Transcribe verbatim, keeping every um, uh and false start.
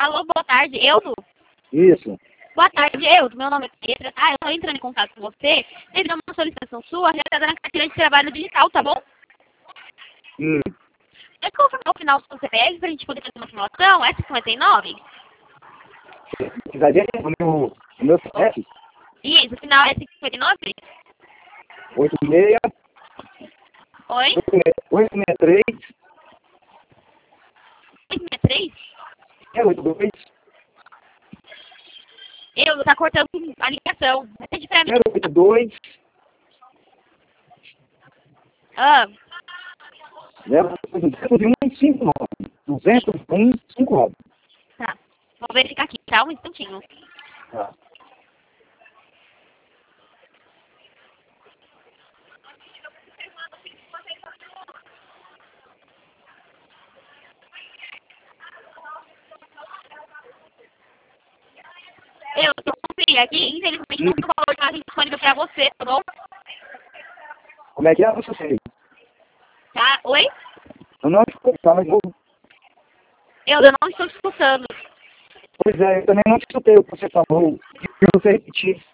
Alô, boa tarde, Eudo? Isso. Boa tarde, Eudo. Meu nome é Petra, tá? Eu tô entrando em contato com você devido a uma solicitação sua realizada na carteira de trabalho digital, tá bom? Hum. Pode confirmar o final do seu C P F pra gente poder fazer uma simulação? S cinquenta e nove? Se vai ver o meu, o meu C P F? Isso, o final é cinquenta e nove? oito seis, Oi? oito seis três, oito seis três? é oito dois, Eudo, tá cortando a ligação. Repete pra mim. zero oito dois, Ah, zero duzentos e um, cinco nove. duzentos e um, cinco nove. tá. Vou verificar aqui, tá? Um instantinho. Tá. Eu tô conferindo aqui, infelizmente não tem o valor de imagem disponível pra você, tá bom? Como é que é? Eu não sei. Tá? Oi? Eu não estou mas vou... Eu, eu não estou te escutando. Pois é, eu também não escutei o que você falou. Eu não sei repetir.